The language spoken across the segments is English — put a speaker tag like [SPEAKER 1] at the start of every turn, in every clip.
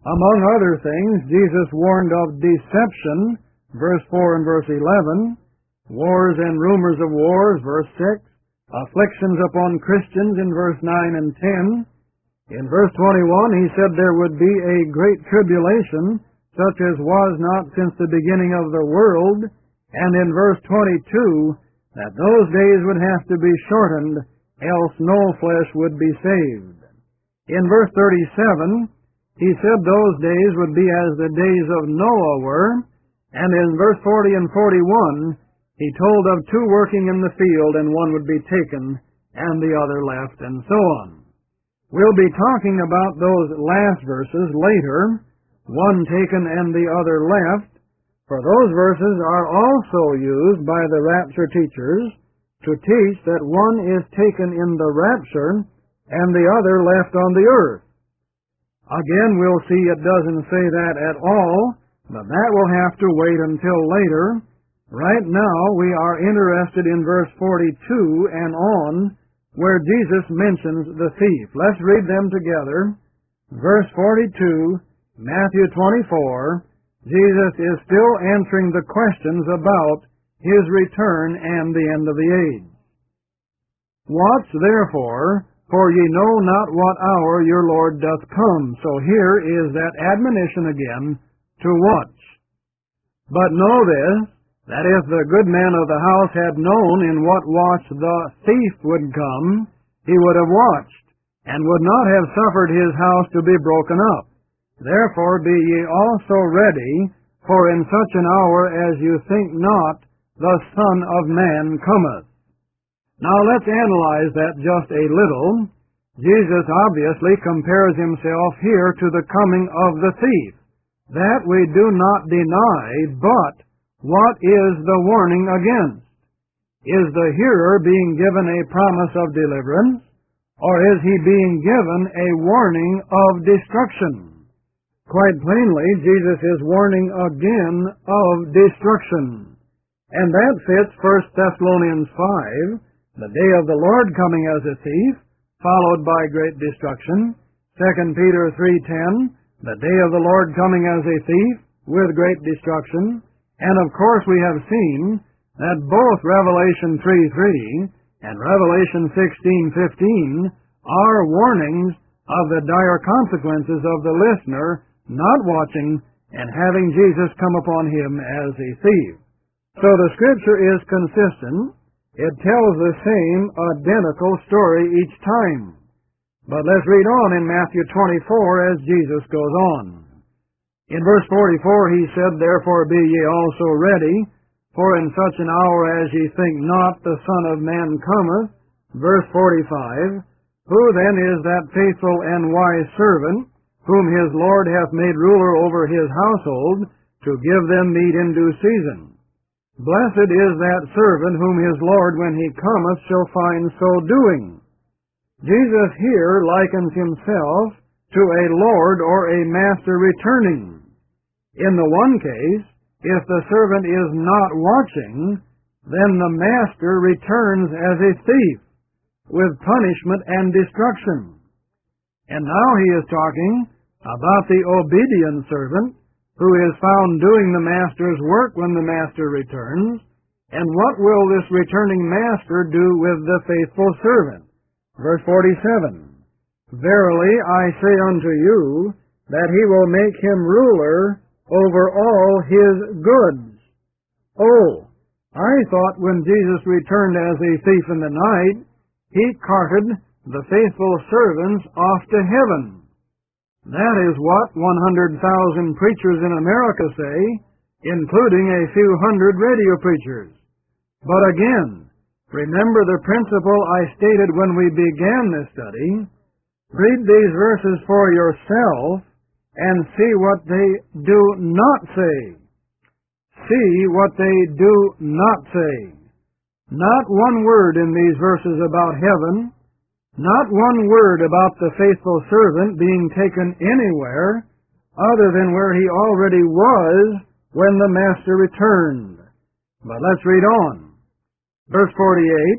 [SPEAKER 1] Among other things, Jesus warned of deception, verse 4 and verse 11, wars and rumors of wars, verse 6, afflictions upon Christians in verse 9 and 10. In verse 21, he said there would be a great tribulation, such as was not since the beginning of the world. And in verse 22, that those days would have to be shortened, else no flesh would be saved. In verse 37, he said those days would be as the days of Noah were. And in verse 40 and 41, he told of two working in the field, and one would be taken, and the other left, and so on. We'll be talking about those last verses later, one taken and the other left, for those verses are also used by the rapture teachers to teach that one is taken in the rapture and the other left on the earth. Again, we'll see it doesn't say that at all, but that will have to wait until later. Right now, we are interested in verse 42 and on, where Jesus mentions the thief. Let's read them together. Verse 42, Matthew 24, Jesus is still answering the questions about his return and the end of the age. Watch therefore, for ye know not what hour your Lord doth come. So here is that admonition again, to watch. But know this, that if the good man of the house had known in what watch the thief would come, he would have watched, and would not have suffered his house to be broken up. Therefore be ye also ready, for in such an hour as you think not, the Son of Man cometh. Now let's analyze that just a little. Jesus obviously compares himself here to the coming of the thief. That we do not deny, but what is the warning against? Is the hearer being given a promise of deliverance, or is he being given a warning of destruction? Quite plainly, Jesus is warning again of destruction. And that fits 1 Thessalonians 5, the day of the Lord coming as a thief, followed by great destruction. 2 Peter 3:10, the day of the Lord coming as a thief, with great destruction. And of course we have seen that both Revelation 3:3 and Revelation 16:15 are warnings of the dire consequences of the listener not watching and having Jesus come upon him as a thief. So the Scripture is consistent. It tells the same identical story each time. But let's read on in Matthew 24 as Jesus goes on. In verse 44 he said, Therefore be ye also ready, for in such an hour as ye think not, the Son of Man cometh. Verse 45, Who then is that faithful and wise servant, whom his Lord hath made ruler over his household, to give them meat in due season? Blessed is that servant whom his Lord, when he cometh, shall find so doing. Jesus here likens himself to a lord or a master returning. In the one case, if the servant is not watching, then the master returns as a thief, with punishment and destruction. And now he is talking about the obedient servant, who is found doing the master's work when the master returns. And what will this returning master do with the faithful servant? Verse 47, Verily I say unto you, that he will make him ruler over all his goods. Oh, I thought when Jesus returned as a thief in the night, he carted the faithful servants off to heaven. That is what 100,000 preachers in America say, including a few hundred radio preachers. But again, remember the principle I stated when we began this study. Read these verses for yourself and see what they do not say. See what they do not say. Not one word in these verses about heaven. Not one word about the faithful servant being taken anywhere other than where he already was when the master returned. But let's read on. Verse 48,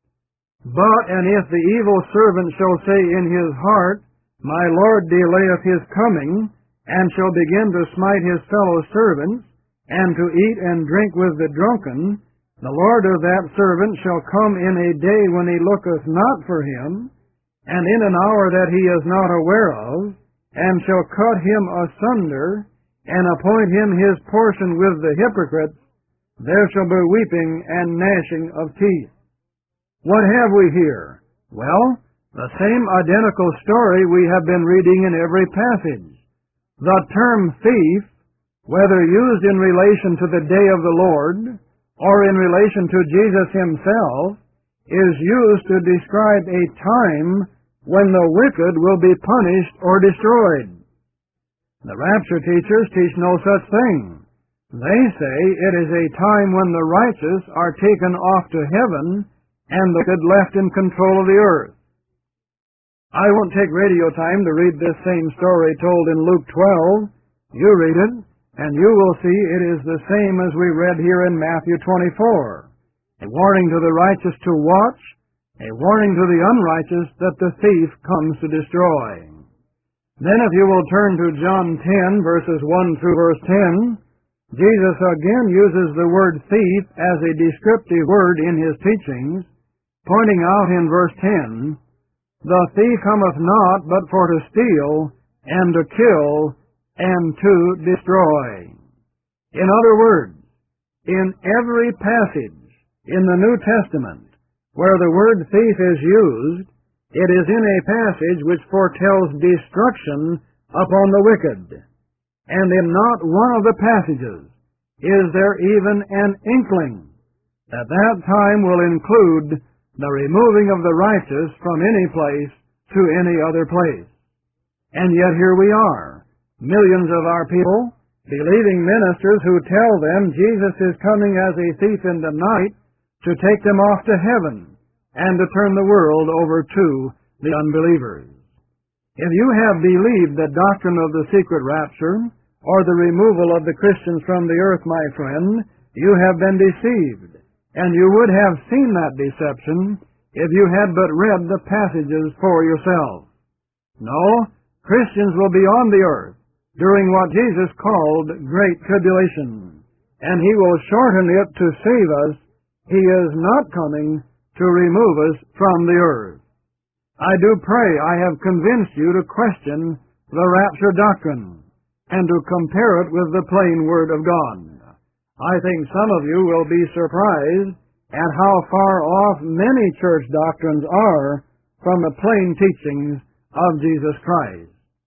[SPEAKER 1] But, and if the evil servant shall say in his heart, My Lord delayeth his coming, and shall begin to smite his fellow servants, and to eat and drink with the drunken, the Lord of that servant shall come in a day when he looketh not for him, and in an hour that he is not aware of, and shall cut him asunder, and appoint him his portion with the hypocrites. There shall be weeping and gnashing of teeth. What have we here? Well, the same identical story we have been reading in every passage. The term thief, whether used in relation to the day of the Lord or in relation to Jesus himself, is used to describe a time when the wicked will be punished or destroyed. The rapture teachers teach no such thing. They say it is a time when the righteous are taken off to heaven and the wicked left in control of the earth. I won't take radio time to read this same story told in Luke 12. You read it, and you will see it is the same as we read here in Matthew 24. A warning to the righteous to watch, a warning to the unrighteous that the thief comes to destroy. Then if you will turn to John 10, verses 1 through verse 10, Jesus again uses the word thief as a descriptive word in his teachings, pointing out in verse 10, "The thief cometh not but for to steal, and to kill, and to destroy." In other words, in every passage in the New Testament where the word thief is used, it is in a passage which foretells destruction upon the wicked. And in not one of the passages is there even an inkling that that time will include the removing of the righteous from any place to any other place. And yet here we are, millions of our people, believing ministers who tell them Jesus is coming as a thief in the night to take them off to heaven and to turn the world over to the unbelievers. If you have believed the doctrine of the secret rapture, or the removal of the Christians from the earth, my friend, you have been deceived, and you would have seen that deception if you had but read the passages for yourself. No, Christians will be on the earth during what Jesus called Great Tribulation, and He will shorten it to save us. He is not coming to remove us from the earth. I do pray I have convinced you to question the rapture doctrine and to compare it with the plain Word of God. I think some of you will be surprised at how far off many church doctrines are from the plain teachings of Jesus Christ.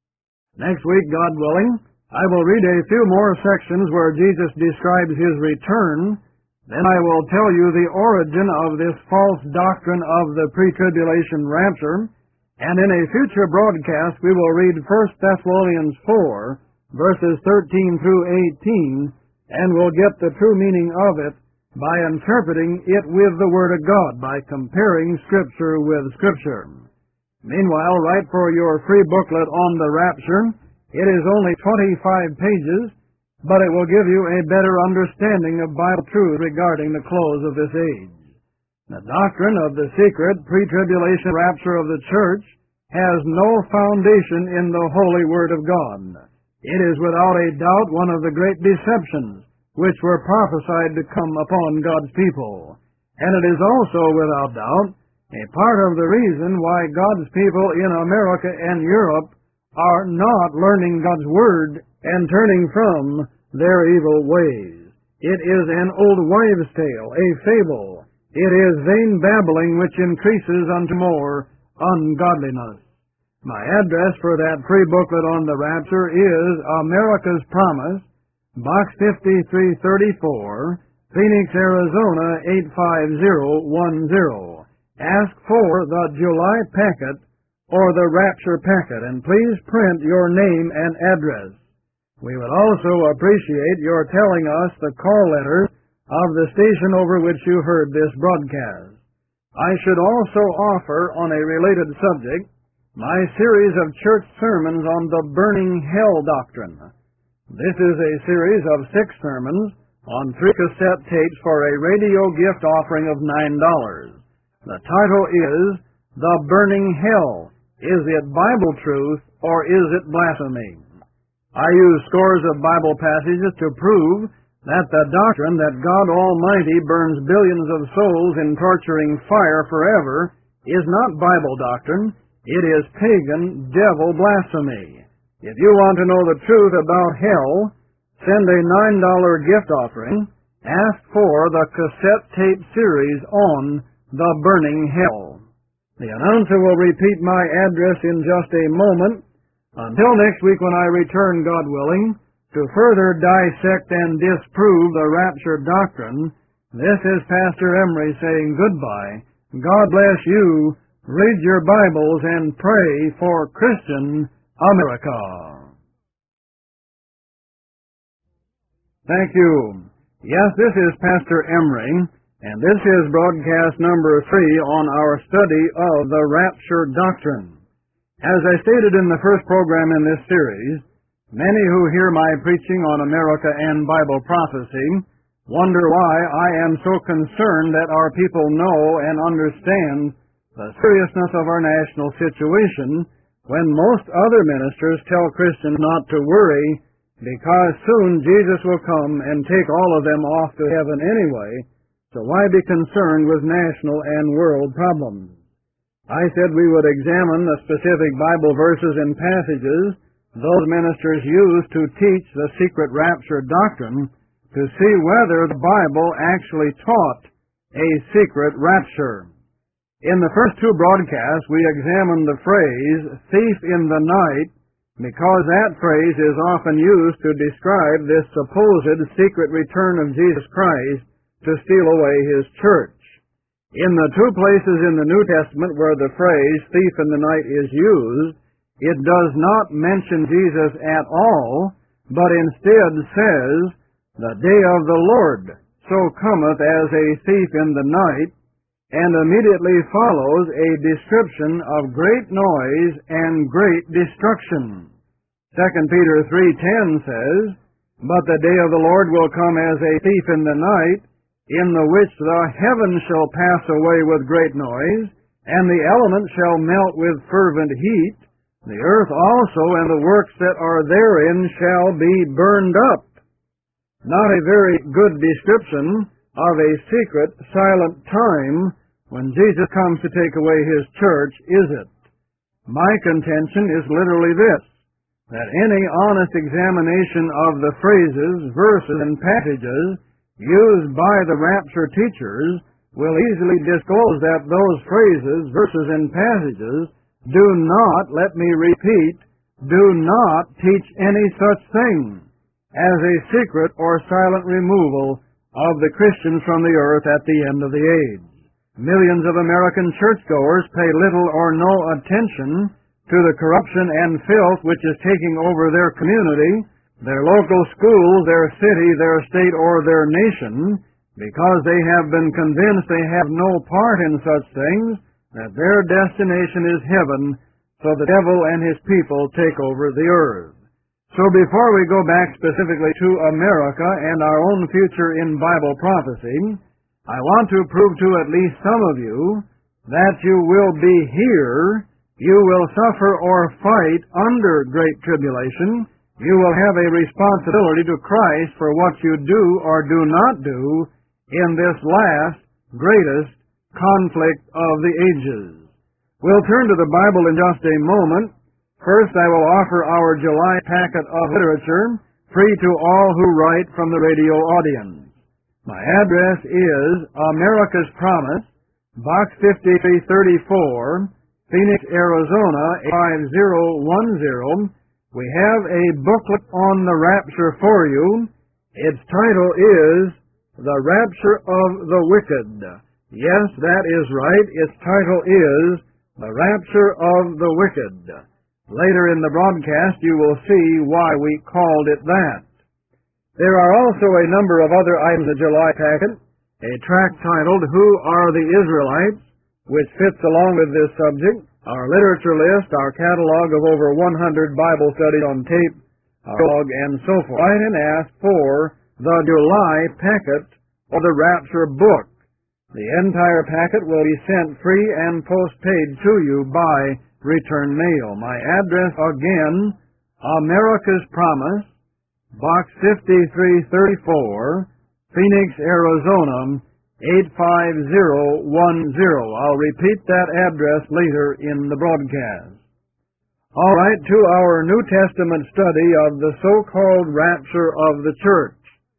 [SPEAKER 1] Next week, God willing, I will read a few more sections where Jesus describes His return. Then I will tell you the origin of this false doctrine of the pre-tribulation rapture, and in a future broadcast we will read 1 Thessalonians 4, verses 13 through 18, and we'll get the true meaning of it by interpreting it with the Word of God, by comparing Scripture with Scripture. Meanwhile, write for your free booklet on the rapture. It is only 25 pages, but it will give you a better understanding of Bible truth regarding the close of this age. The doctrine of the secret pre-tribulation rapture of the church has no foundation in the Holy Word of God. It is without a doubt one of the great deceptions which were prophesied to come upon God's people. And it is also, without doubt, a part of the reason why God's people in America and Europe are not learning God's Word and turning from their evil ways. It is an old wives' tale, a fable. It is vain babbling which increases unto more ungodliness. My address for that free booklet on the rapture is America's Promise, Box 5334, Phoenix, Arizona 85010. Ask for the July packet or the rapture packet, and please print your name and address. We would also appreciate your telling us the call letters of the station over which you heard this broadcast. I should also offer, on a related subject, my series of church sermons on the burning hell doctrine. This is a series of 6 sermons on 3 cassette tapes for a radio gift offering of $9. The title is The Burning Hell. Is it Bible truth or is it blasphemy? I use scores of Bible passages to prove that the doctrine that God Almighty burns billions of souls in torturing fire forever is not Bible doctrine. It is pagan devil blasphemy. If you want to know the truth about hell, send a $9 gift offering. Ask for the cassette tape series on the burning hell. The announcer will repeat my address in just a moment. Until next week when I return, God willing, to further dissect and disprove the rapture doctrine, this is Pastor Emery saying goodbye. God bless you. Read your Bibles and pray for Christian America. Thank you. Yes, this is Pastor Emery, and this is broadcast number 3 on our study of the rapture doctrine. As I stated in the first program in this series, many who hear my preaching on America and Bible prophecy wonder why I am so concerned that our people know and understand the seriousness of our national situation when most other ministers tell Christians not to worry because soon Jesus will come and take all of them off to heaven anyway, so why be concerned with national and world problems? I said we would examine the specific Bible verses and passages those ministers use to teach the secret rapture doctrine to see whether the Bible actually taught a secret rapture. In the first 2 broadcasts, we examined the phrase, thief in the night, because that phrase is often used to describe this supposed secret return of Jesus Christ to steal away His church. In the 2 places in the New Testament where the phrase thief in the night is used, it does not mention Jesus at all, but instead says, the day of the Lord so cometh as a thief in the night, and immediately follows a description of great noise and great destruction. 2 Peter 3:10 says, but the day of the Lord will come as a thief in the night, in the which the heavens shall pass away with great noise, and the elements shall melt with fervent heat, the earth also and the works that are therein shall be burned up. Not a very good description of a secret, silent time when Jesus comes to take away His church, is it? My contention is literally this, that any honest examination of the phrases, verses, and passages used by the rapture teachers will easily disclose that those phrases, verses, and passages do not, let me repeat, do not teach any such thing as a secret or silent removal of the Christians from the earth at the end of the age. Millions of American churchgoers pay little or no attention to the corruption and filth which is taking over their community, their local schools, their city, their state, or their nation, because they have been convinced they have no part in such things, that their destination is heaven, so the devil and his people take over the earth. So before we go back specifically to America and our own future in Bible prophecy, I want to prove to at least some of you that you will be here, you will suffer or fight under great tribulation, you will have a responsibility to Christ for what you do or do not do in this last, greatest conflict of the ages. We'll turn to the Bible in just a moment. First, I will offer our July packet of literature, free to all who write from the radio audience. My address is America's Promise, Box 5334, Phoenix, Arizona, 5010. We have a booklet on the rapture for you. Its title is The Rapture of the Wicked. Yes, that is right. Its title is The Rapture of the Wicked. Later in the broadcast, you will see why we called it that. There are also a number of other items in the July packet, a tract titled, Who Are the Israelites?, which fits along with this subject, our literature list, our catalog of over 100 Bible studies on tape, our blog, and so forth. Write and ask for the July packet or the Rapture book. The entire packet will be sent free and postpaid to you by return mail. My address again, America's Promise, Box 5334, Phoenix, Arizona, 85010. I'll repeat that address later in the broadcast. All right, to our New Testament study of the so-called rapture of the church.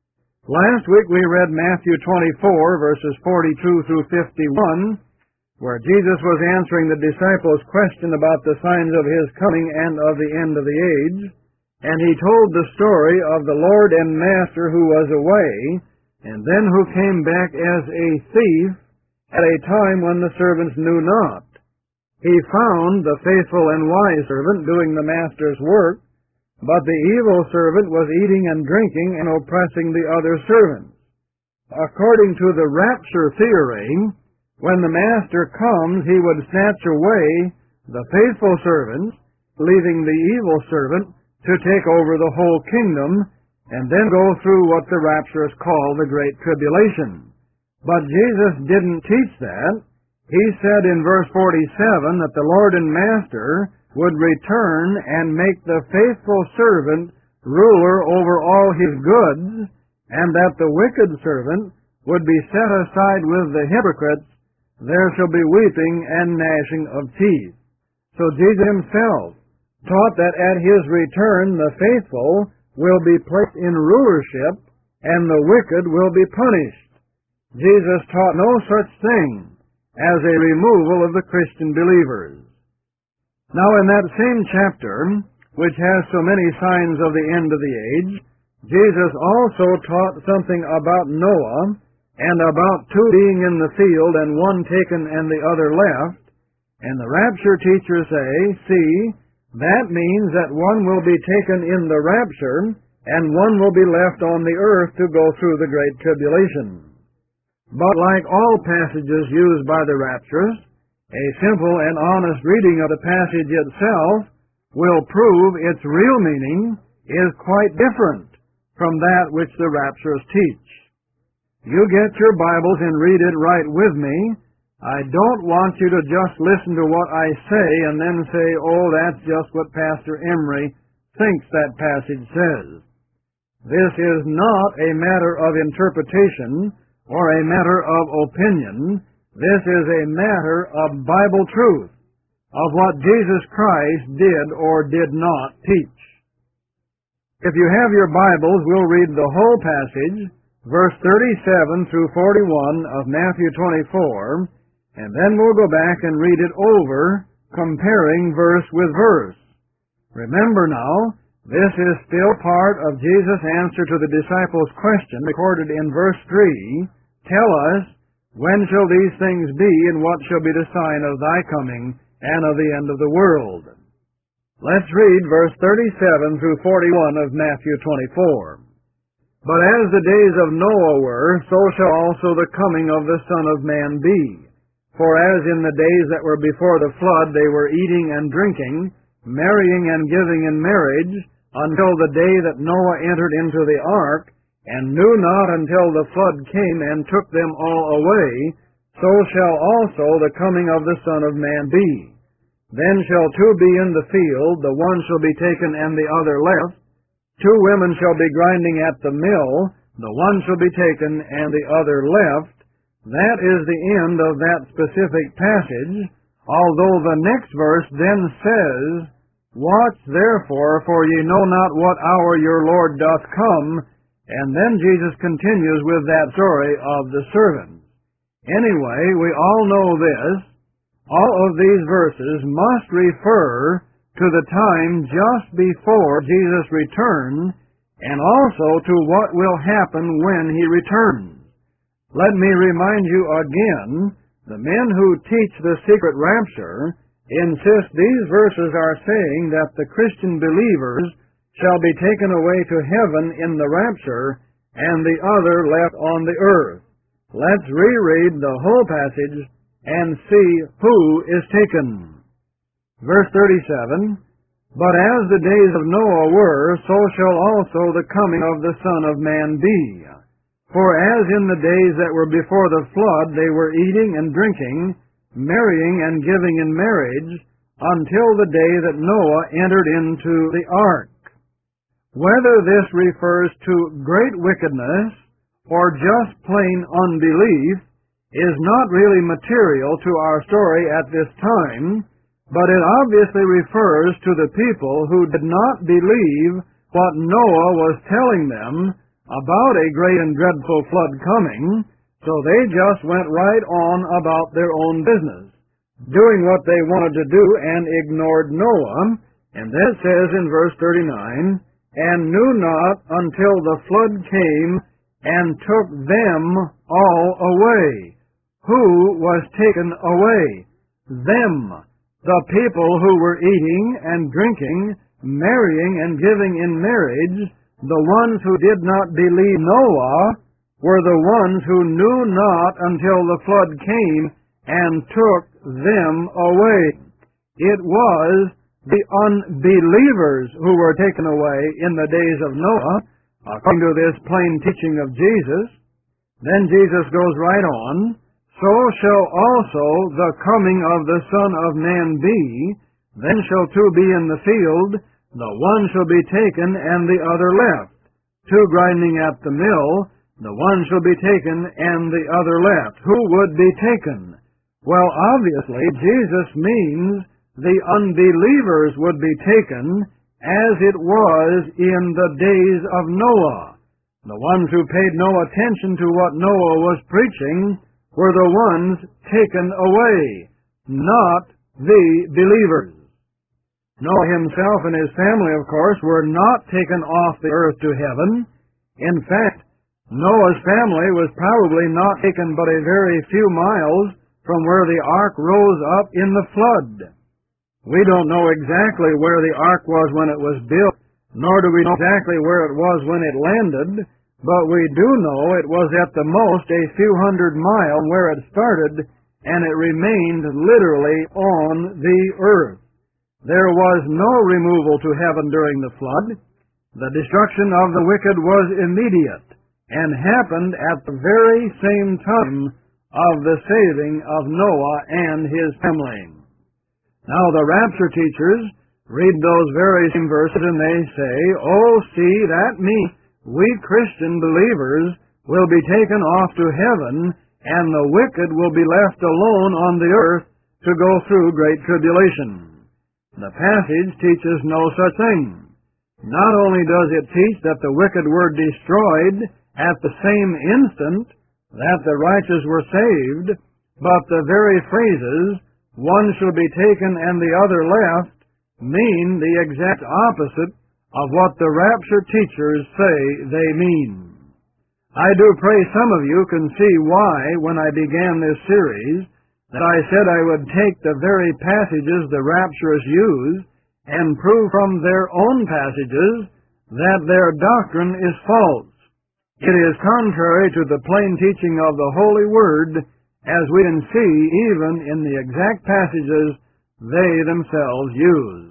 [SPEAKER 1] Last week we read Matthew 24, verses 42 through 51, where Jesus was answering the disciples' question about the signs of His coming and of the end of the age, and He told the story of the Lord and Master who was away, and then who came back as a thief at a time when the servants knew not. He found the faithful and wise servant doing the master's work, but the evil servant was eating and drinking and oppressing the other servants. According to the rapture theory, when the master comes, he would snatch away the faithful servants, leaving the evil servant to take over the whole kingdom, and then go through what the rapturists call the Great Tribulation. But Jesus didn't teach that. He said in verse 47 that the Lord and Master would return and make the faithful servant ruler over all his goods, and that the wicked servant would be set aside with the hypocrites. There shall be weeping and gnashing of teeth. So Jesus himself taught that at his return the faithful will be placed in rulership and the wicked will be punished. Jesus taught no such thing as a removal of the Christian believers. Now in that same chapter, which has so many signs of the end of the age, Jesus also taught something about Noah and about two being in the field and one taken and the other left. And the rapture teachers say, see, that means that one will be taken in the rapture and one will be left on the earth to go through the Great Tribulation. But like all passages used by the rapturists, a simple and honest reading of the passage itself will prove its real meaning is quite different from that which the rapturists teach. You get your Bibles and read it right with me. I don't want you to just listen to what I say and then say, oh, that's just what Pastor Emery thinks that passage says. This is not a matter of interpretation or a matter of opinion. This is a matter of Bible truth, of what Jesus Christ did or did not teach. If you have your Bibles, we'll read the whole passage, verse 37 through 41 of Matthew 24, and then we'll go back and read it over, comparing verse with verse. Remember now, this is still part of Jesus' answer to the disciples' question recorded in verse 3, tell us, when shall these things be, and what shall be the sign of thy coming and of the end of the world? Let's read verse 37 through 41 of Matthew 24. But as the days of Noah were, so shall also the coming of the Son of Man be. For as in the days that were before the flood they were eating and drinking, marrying and giving in marriage, until the day that Noah entered into the ark, and knew not until the flood came and took them all away, so shall also the coming of the Son of Man be. Then shall two be in the field, the one shall be taken and the other left. Two women shall be grinding at the mill, the one shall be taken and the other left. That is the end of that specific passage, although the next verse then says, watch therefore, for ye know not what hour your Lord doth come. And then Jesus continues with that story of the servants. Anyway, we all know this. All of these verses must refer to the time just before Jesus' return, and also to what will happen when he returns. Let me remind you again, the men who teach the secret rapture insist these verses are saying that the Christian believers shall be taken away to heaven in the rapture, and the other left on the earth. Let's reread the whole passage and see who is taken. Verse 37, but as the days of Noah were, so shall also the coming of the Son of Man be. For as in the days that were before the flood they were eating and drinking, marrying and giving in marriage, until the day that Noah entered into the ark. Whether this refers to great wickedness or just plain unbelief is not really material to our story at this time, but it obviously refers to the people who did not believe what Noah was telling them about a great and dreadful flood coming, so they just went right on about their own business, doing what they wanted to do and ignored Noah. And then it says in verse 39, and knew not until the flood came and took them all away. Who was taken away? Them, the people who were eating and drinking, marrying and giving in marriage. The ones who did not believe Noah were the ones who knew not until the flood came and took them away. It was the unbelievers who were taken away in the days of Noah, according to this plain teaching of Jesus. Then Jesus goes right on, so shall also the coming of the Son of Man be. Then shall two be in the field, the one shall be taken and the other left. Two grinding at the mill, the one shall be taken and the other left. Who would be taken? Well, obviously, Jesus means the unbelievers would be taken as it was in the days of Noah. The ones who paid no attention to what Noah was preaching were the ones taken away, not the believers. Noah himself and his family, of course, were not taken off the earth to heaven. In fact, Noah's family was probably not taken but a very few miles from where the ark rose up in the flood. We don't know exactly where the ark was when it was built, nor do we know exactly where it was when it landed, but we do know it was at the most a few hundred miles where it started, and it remained literally on the earth. There was no removal to heaven during the flood. The destruction of the wicked was immediate, and happened at the very same time of the saving of Noah and his family. Now the rapture teachers read those very same verses and they say, oh, see, that means we Christian believers will be taken off to heaven and the wicked will be left alone on the earth to go through great tribulation. The passage teaches no such thing. Not only does it teach that the wicked were destroyed at the same instant that the righteous were saved, but the very phrases, one shall be taken and the other left, mean the exact opposite of what the rapture teachers say they mean. I do pray some of you can see why, when I began this series, that I said I would take the very passages the rapturists use and prove from their own passages that their doctrine is false. It is contrary to the plain teaching of the Holy Word, as we can see even in the exact passages they themselves use.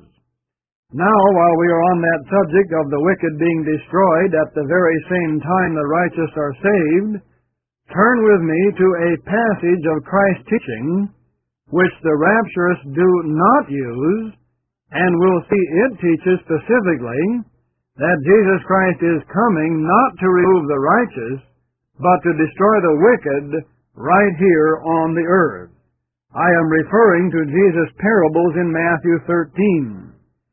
[SPEAKER 1] Now, while we are on that subject of the wicked being destroyed at the very same time the righteous are saved, turn with me to a passage of Christ's teaching which the rapturists do not use, and we'll see it teaches specifically that Jesus Christ is coming not to remove the righteous, but to destroy the wicked right here on the earth. I am referring to Jesus' parables in Matthew 13.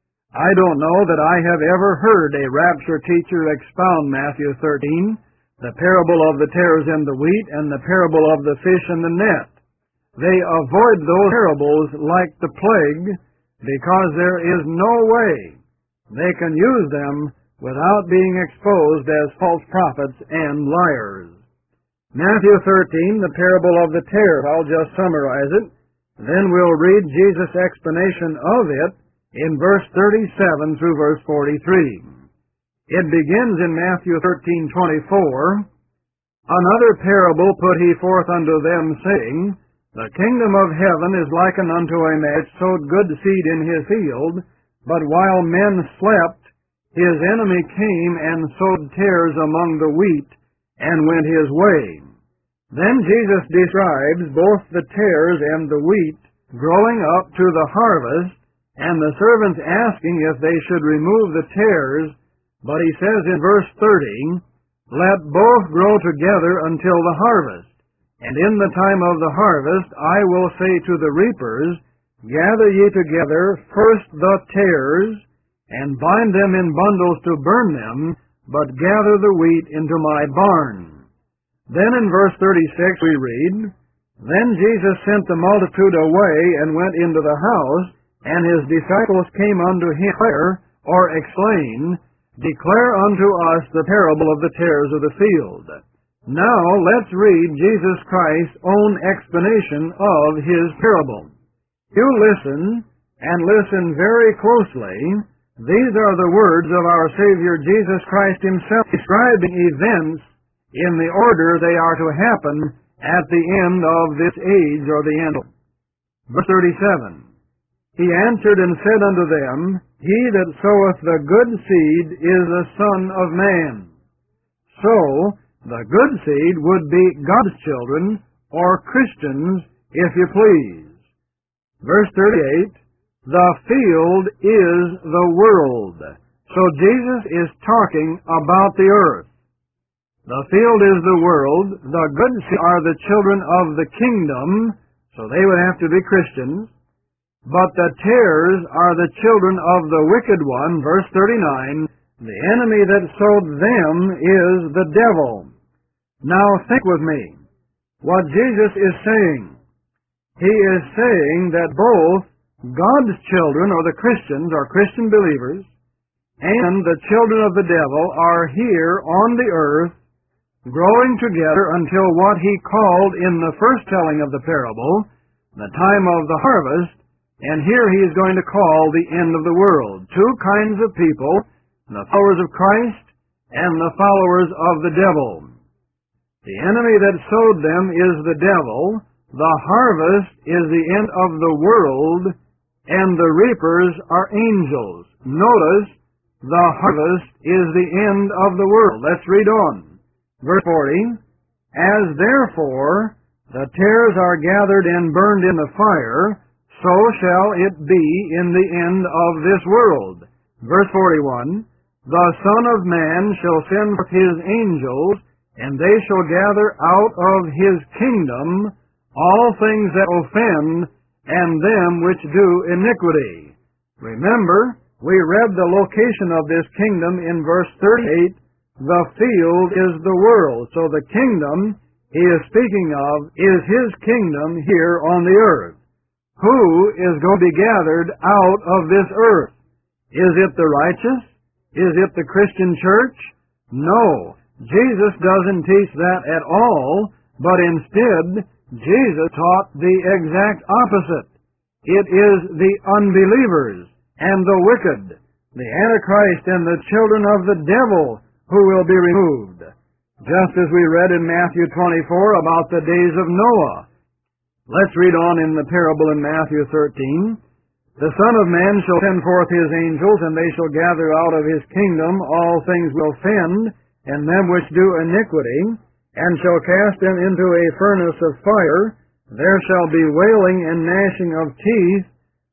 [SPEAKER 1] I don't know that I have ever heard a rapture teacher expound Matthew 13, the parable of the tares and the wheat, and the parable of the fish and the net. They avoid those parables like the plague because there is no way they can use them without being exposed as false prophets and liars. Matthew 13, the parable of the tares. I'll just summarize it. Then we'll read Jesus' explanation of it in verse 37 through verse 43. It begins in Matthew 13:24. Another parable put he forth unto them, saying, The kingdom of heaven is likened unto a man which sowed good seed in his field, but while men slept, his enemy came and sowed tares among the wheat, and went his way. Then Jesus describes both the tares and the wheat growing up to the harvest, and the servants asking if they should remove the tares But he says in verse 30, "Let both grow together until the harvest. And in the time of the harvest I will say to the reapers, Gather ye together first the tares, and bind them in bundles to burn them, but gather the wheat into my barn." Then in verse 36 we read, "Then Jesus sent the multitude away and went into the house, and his disciples came unto him, or exclaim, Declare unto us the parable of the tares of the field." Now let's read Jesus Christ's own explanation of his parable. You listen, and listen very closely. These are the words of our Savior Jesus Christ himself, describing events in the order they are to happen at the end of this age, or the end. Verse 37, "He answered and said unto them, He that soweth the good seed is the Son of Man." So, the good seed would be God's children, or Christians, if you please. Verse 38, "The field is the world." So Jesus is talking about the earth. The field is the world. The good seed are the children of the kingdom, so they would have to be Christians. But the tares are the children of the wicked one. Verse 39, "The enemy that sowed them is the devil." Now think with me what Jesus is saying. He is saying that both God's children, or the Christians, or Christian believers, and the children of the devil are here on the earth, growing together until what he called in the first telling of the parable, the time of the harvest, and here he is going to call the end of the world. Two kinds of people, the followers of Christ and the followers of the devil. The enemy that sowed them is the devil. The harvest is the end of the world, and the reapers are angels. Notice, the harvest is the end of the world. Let's read on. Verse 40, "As therefore the tares are gathered and burned in the fire, so shall it be in the end of this world." Verse 41, "The Son of Man shall send forth his angels, and they shall gather out of his kingdom all things that offend, and them which do iniquity." Remember, we read the location of this kingdom in verse 38, "The field is the world." So the kingdom he is speaking of is his kingdom here on the earth. Who is going to be gathered out of this earth? Is it the righteous? Is it the Christian church? No. Jesus doesn't teach that at all, but instead, Jesus taught the exact opposite. It is the unbelievers and the wicked, the Antichrist and the children of the devil who will be removed. Just as we read in Matthew 24 about the days of Noah. Let's read on in the parable in Matthew 13. "The Son of Man shall send forth his angels, and they shall gather out of his kingdom all things will offend, and them which do iniquity, and shall cast them into a furnace of fire. There shall be wailing and gnashing of teeth.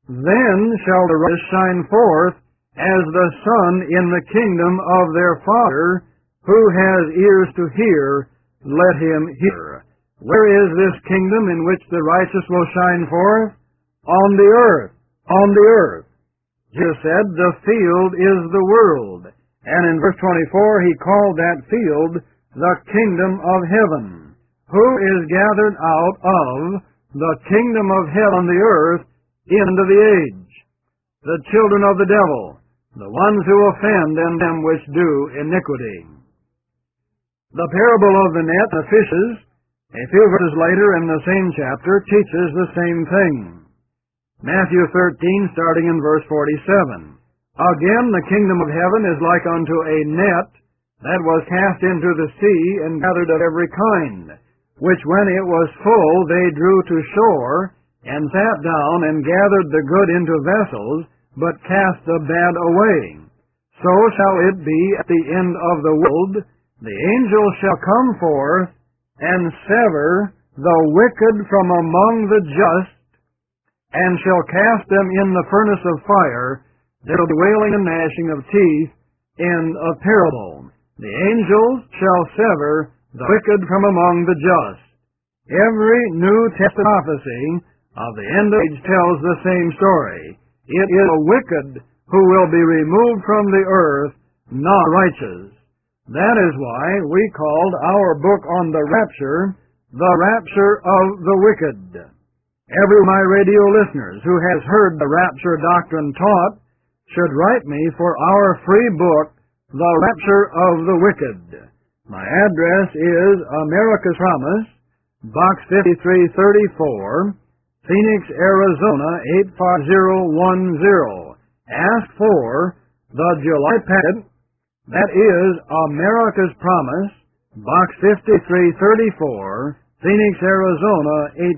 [SPEAKER 1] Then shall the righteous shine forth as the sun in the kingdom of their Father. Who has ears to hear, let him hear." Where is this kingdom in which the righteous will shine forth? On the earth. On the earth. Jesus said, "The field is the world." And in verse 24, he called that field the kingdom of heaven. Who is gathered out of the kingdom of heaven on the earth into the age? The children of the devil, the ones who offend, and them which do iniquity. The parable of the net and the fishes, a few verses later in the same chapter, teaches the same thing. Matthew 13, starting in verse 47. "Again, the kingdom of heaven is like unto a net that was cast into the sea and gathered of every kind, which when it was full they drew to shore, and sat down and gathered the good into vessels, but cast the bad away. So shall it be at the end of the world. The angels shall come forth and sever the wicked from among the just, and shall cast them in the furnace of fire. There will be wailing and gnashing of teeth End of parable. The angels shall sever the wicked from among the just. Every New Testament prophecy of the end of age tells the same story. It is the wicked who will be removed from the earth, not righteous. That is why we called our book on the rapture, The Rapture of the Wicked. Every of my radio listeners who has heard the rapture doctrine taught should write me for our free book, The Rapture of the Wicked. My address is America's Promise, Box 5334, Phoenix, Arizona 85010. Ask for the July packet. That is America's Promise, Box 5334, Phoenix, Arizona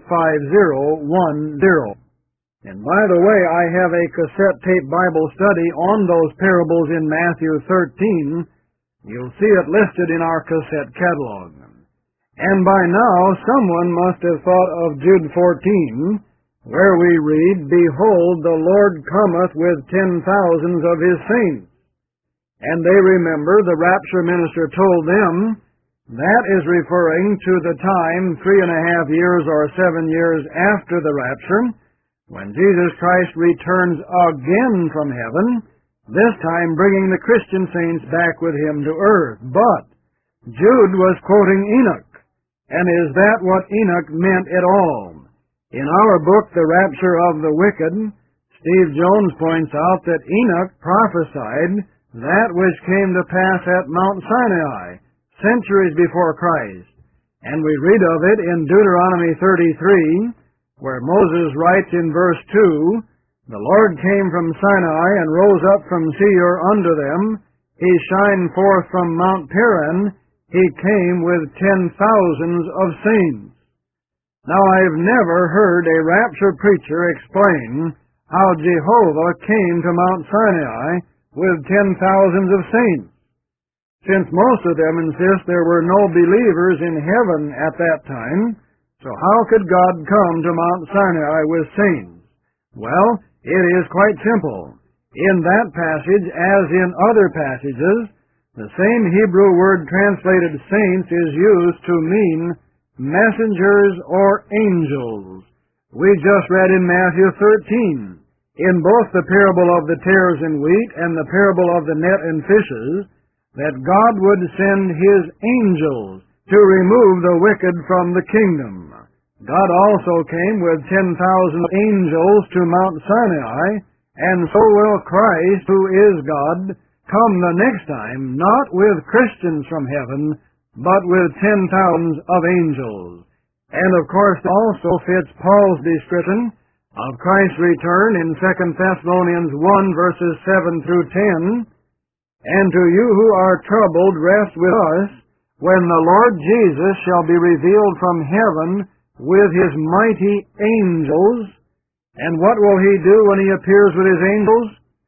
[SPEAKER 1] 85010. And by the way, I have a cassette tape Bible study on those parables in Matthew 13. You'll see it listed in our cassette catalog. And by now, someone must have thought of Jude 14, where we read, Behold, the Lord cometh with 10,000s of his saints. And they remember the rapture minister told them that is referring to the time 3.5 years or 7 years after the rapture, when Jesus Christ returns again from heaven, this time bringing the Christian saints back with him to earth. But Jude was quoting Enoch. And is that what Enoch meant at all? In our book, The Rapture of the Wicked, Steve Jones points out that Enoch prophesied that which came to pass at Mount Sinai, centuries before Christ. And we read of it in Deuteronomy 33, where Moses writes in verse 2, The Lord came from Sinai and rose up from Seir unto them. He shined forth from Mount Paran. He came with 10,000s of saints. Now, I've never heard a rapture preacher explain how Jehovah came to Mount Sinai with 10,000s of saints, since most of them insist there were no believers in heaven at that time. So how could God come to Mount Sinai with saints? Well, it is quite simple. In that passage, as in other passages, the same Hebrew word translated saints is used to mean messengers or angels. We just read in Matthew 13, in both the parable of the tares and wheat and the parable of the net and fishes, that God would send his angels to remove the wicked from the kingdom. God also came with 10,000 angels to Mount Sinai, and so will Christ, who is God, come the next time, not with Christians from heaven, but with 10,000s of angels. And of course also fits Paul's description of Christ's return in 2 Thessalonians 1 verses 7 through 10. And to you who are troubled, rest with us, when the Lord Jesus shall be revealed from heaven with his mighty angels. And what will he do when he appears with his angels?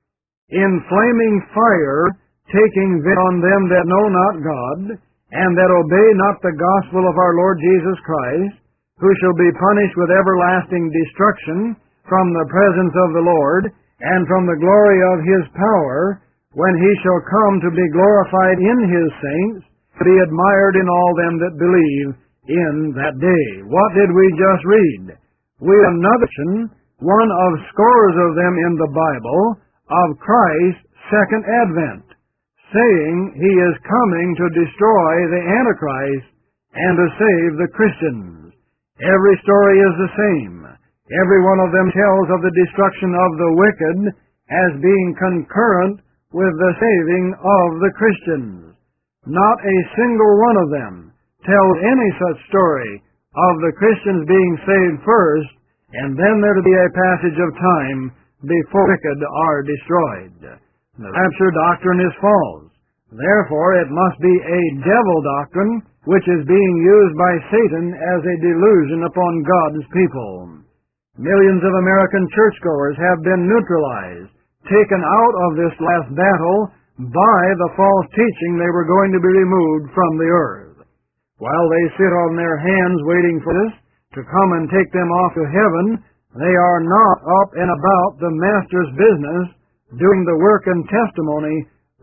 [SPEAKER 1] In flaming fire, taking vet on them that know not God, and that obey not the gospel of our Lord Jesus Christ, who shall be punished with everlasting destruction from the presence of the Lord, and from the glory of his power, when he shall come to be glorified in his saints, to be admired in all them that believe in that day. What did we just read? We have another, one of scores of them in the Bible, of Christ's second advent, saying he is coming to destroy the Antichrist and to save the Christians. Every story is the same. Every one of them tells of the destruction of the wicked as being concurrent with the saving of the Christians. Not a single one of them tells any such story of the Christians being saved first, and then there to be a passage of time before the wicked are destroyed. The rapture doctrine is false. Therefore, it must be a devil doctrine which is being used by Satan as a delusion upon God's people. Millions of American churchgoers have been neutralized, taken out of this last battle by the false teaching they were going to be removed from the earth. While they sit on their hands waiting for this to come and take them off to heaven, they are not up and about the Master's business, doing the work and testimony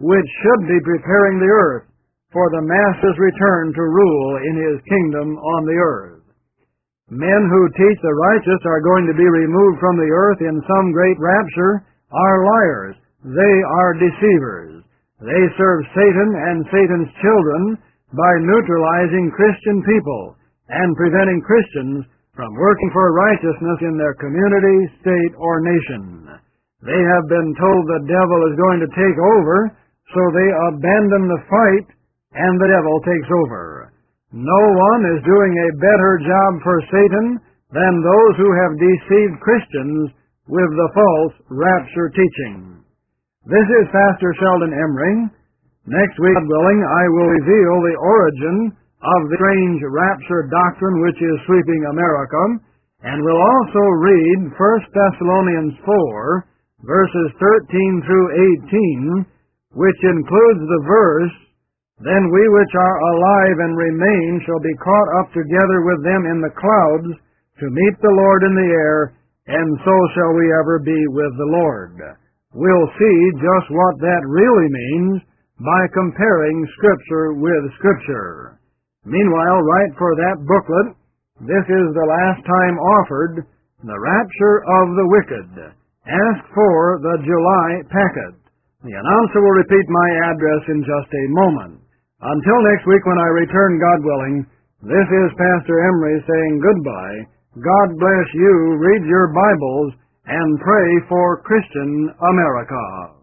[SPEAKER 1] which should be preparing the earth for the Master's return to rule in His kingdom on the earth. Men who teach the righteous are going to be removed from the earth in some great rapture are liars. They are deceivers. They serve Satan and Satan's children by neutralizing Christian people and preventing Christians from working for righteousness in their community, state, or nation. They have been told the devil is going to take over, so they abandon the fight and the devil takes over. No one is doing a better job for Satan than those who have deceived Christians with the false rapture teaching. This is Pastor Sheldon Emery. Next week, God willing, I will reveal the origin of the strange rapture doctrine which is sweeping America, and will also read 1 Thessalonians 4, verses 13 through 18, which includes the verse, "Then we which are alive and remain shall be caught up together with them in the clouds to meet the Lord in the air, and so shall we ever be with the Lord." We'll see just what that really means by comparing Scripture with Scripture. Meanwhile, write for that booklet. This is the last time offered, The Rapture of the Wicked. Ask for the July packet. The announcer will repeat my address in just a moment. Until next week when I return, God willing, this is Pastor Emery saying goodbye. God bless you. Read your Bibles and pray for Christian America.